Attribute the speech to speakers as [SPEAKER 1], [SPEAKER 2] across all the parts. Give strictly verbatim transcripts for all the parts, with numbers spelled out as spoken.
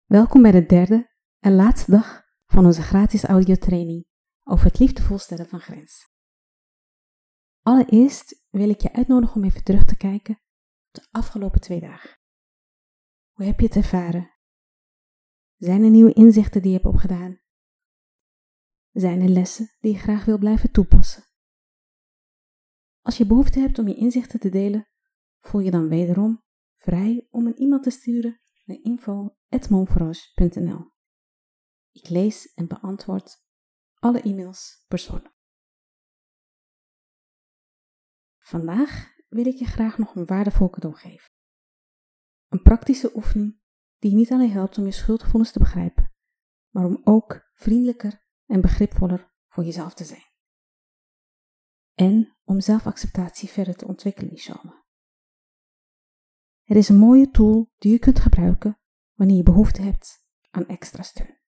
[SPEAKER 1] Welkom bij de derde en laatste dag van onze gratis audiotraining over het liefdevol stellen van grenzen. Allereerst wil ik je uitnodigen om even terug te kijken op de afgelopen twee dagen. Hoe heb je het ervaren? Zijn er nieuwe inzichten die je hebt opgedaan? Zijn er lessen die je graag wil blijven toepassen? Als je behoefte hebt om je inzichten te delen, voel je dan wederom vrij om een e-mail te sturen naar info at montforage punt n l. Ik lees en beantwoord alle e-mails persoonlijk. Vandaag wil ik je graag nog een waardevol cadeau geven. Een praktische oefening die je niet alleen helpt om je schuldgevoelens te begrijpen, maar om ook vriendelijker en begripvoller voor jezelf te zijn. En om zelfacceptatie verder te ontwikkelen, inshallah. Het is een mooie tool die je kunt gebruiken wanneer je behoefte hebt aan extra steun.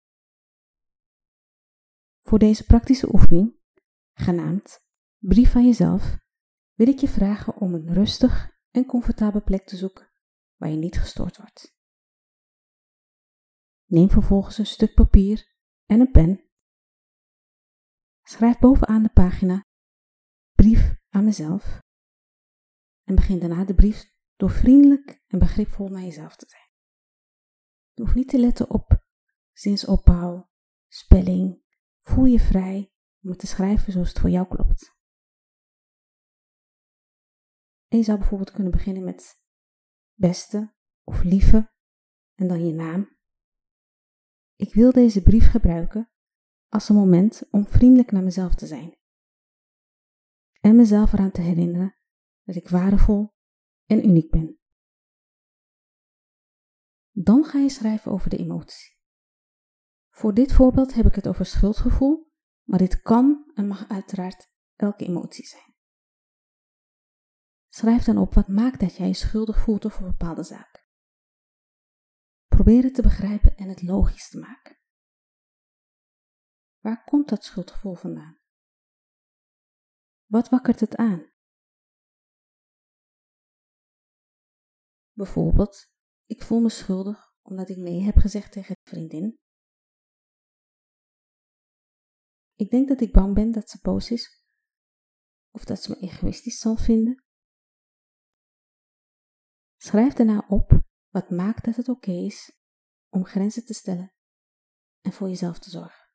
[SPEAKER 1] Voor deze praktische oefening, genaamd Brief aan jezelf, wil ik je vragen om een rustig en comfortabele plek te zoeken waar je niet gestoord wordt. Neem vervolgens een stuk papier en een pen. Schrijf bovenaan de pagina Brief aan mezelf en begin daarna de brief door vriendelijk en begripvol naar jezelf te zijn. Je hoeft niet te letten op zinsopbouw, spelling. Voel je vrij om het te schrijven zoals het voor jou klopt. En je zou bijvoorbeeld kunnen beginnen met beste of lieve en dan je naam. Ik wil deze brief gebruiken als een moment om vriendelijk naar mezelf te zijn. En mezelf eraan te herinneren dat ik waardevol en uniek ben. Dan ga je schrijven over de emotie. Voor dit voorbeeld heb ik het over schuldgevoel, maar dit kan en mag uiteraard elke emotie zijn. Schrijf dan op wat maakt dat jij je schuldig voelt over een bepaalde zaak. Probeer het te begrijpen en het logisch te maken. Waar komt dat schuldgevoel vandaan? Wat wakkert het aan? Bijvoorbeeld, ik voel me schuldig omdat ik nee heb gezegd tegen een vriendin. Ik denk dat ik bang ben dat ze boos is of dat ze me egoïstisch zal vinden. Schrijf daarna op wat maakt dat het oké is om grenzen te stellen en voor jezelf te zorgen.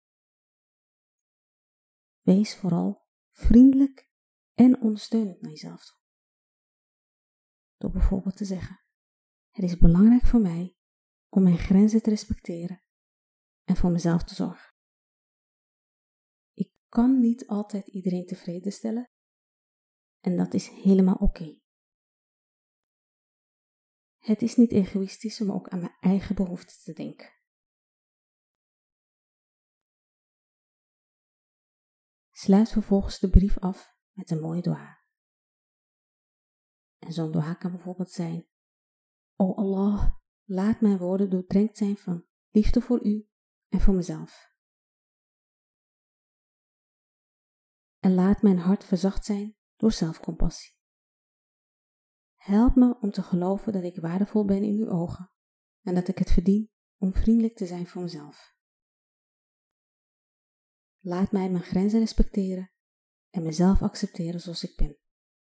[SPEAKER 1] Wees vooral vriendelijk en ondersteunend naar jezelf toe. Door bijvoorbeeld te zeggen: het is belangrijk voor mij om mijn grenzen te respecteren en voor mezelf te zorgen. Ik kan niet altijd iedereen tevreden stellen en dat is helemaal oké. Het is niet egoïstisch om ook aan mijn eigen behoeften te denken. Sluit vervolgens de brief af met een mooie dua. En zo'n dua kan bijvoorbeeld zijn: O Allah, laat mijn woorden doordrenkt zijn van liefde voor u en voor mezelf. En laat mijn hart verzacht zijn door zelfcompassie. Help me om te geloven dat ik waardevol ben in uw ogen en dat ik het verdien om vriendelijk te zijn voor mezelf. Laat mij mijn grenzen respecteren en mezelf accepteren zoals ik ben.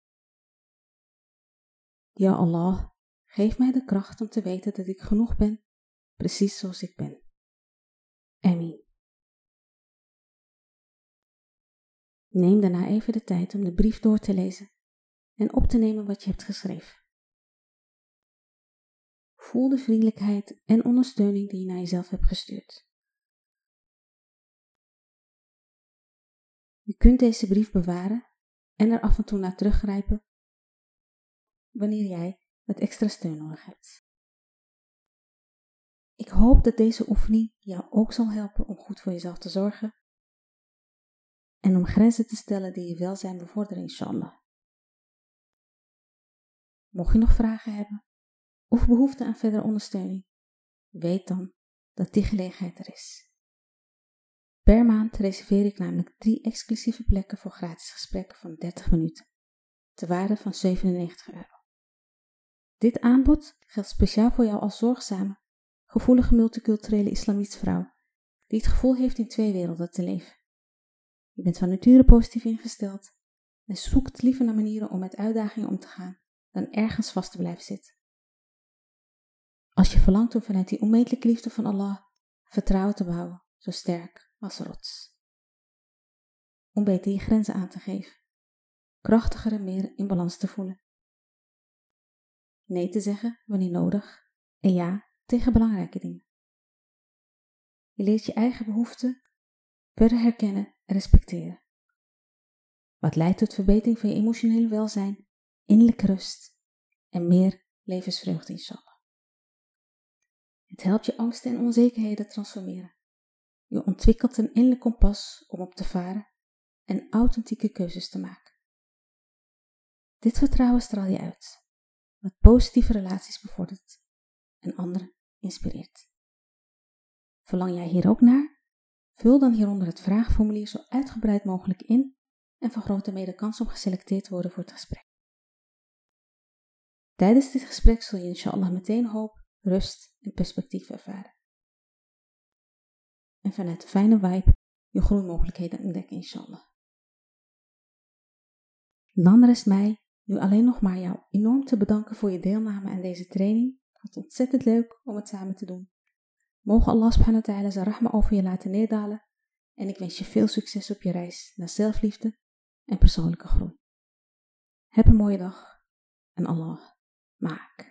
[SPEAKER 1] Ja Allah, geef mij de kracht om te weten dat ik genoeg ben, precies zoals ik ben. Amin. Neem daarna even de tijd om de brief door te lezen en op te nemen wat je hebt geschreven. Voel de vriendelijkheid en ondersteuning die je naar jezelf hebt gestuurd. Je kunt deze brief bewaren en er af en toe naar teruggrijpen wanneer jij wat extra steun nodig hebt. Ik hoop dat deze oefening jou ook zal helpen om goed voor jezelf te zorgen en om grenzen te stellen die je welzijn bevorderen, inshallah. Mocht je nog vragen hebben of behoefte aan verdere ondersteuning, weet dan dat die gelegenheid er is. Per maand reserveer ik namelijk drie exclusieve plekken voor gratis gesprekken van dertig minuten, ter waarde van zevenennegentig euro. Dit aanbod geldt speciaal voor jou als zorgzame gevoelige multiculturele islamitische vrouw die het gevoel heeft in twee werelden te leven. Je bent van nature positief ingesteld en zoekt liever naar manieren om met uitdagingen om te gaan dan ergens vast te blijven zitten. Als je verlangt om vanuit die onmetelijke liefde van Allah vertrouwen te bouwen, zo sterk als rots. Om beter je grenzen aan te geven, krachtiger en meer in balans te voelen. Nee te zeggen wanneer nodig en ja tegen belangrijke dingen. Je leert je eigen behoeften verder herkennen en respecteren. Wat leidt tot verbetering van je emotionele welzijn, innerlijke rust en meer levensvreugde inshallah. Het helpt je angsten en onzekerheden te transformeren. Je ontwikkelt een innerlijk kompas om op te varen en authentieke keuzes te maken. Dit vertrouwen straal je uit, wat positieve relaties bevordert en anderen inspireert. Verlang jij hier ook naar? Vul dan hieronder het vragenformulier zo uitgebreid mogelijk in en vergroot daarmee de kans om geselecteerd te worden voor het gesprek. Tijdens dit gesprek zul je inshallah meteen hoop, rust en perspectief ervaren. En vanuit de fijne vibe je groeimogelijkheden ontdekken inshallah. Dan rest mij nu alleen nog maar jou enorm te bedanken voor je deelname aan deze training. Ik vond het ontzettend leuk om het samen te doen. Mogen Allah subhanahu wa ta'ala zijn rahma over je laten neerdalen en ik wens je veel succes op je reis naar zelfliefde en persoonlijke groei. Heb een mooie dag en Allah maak.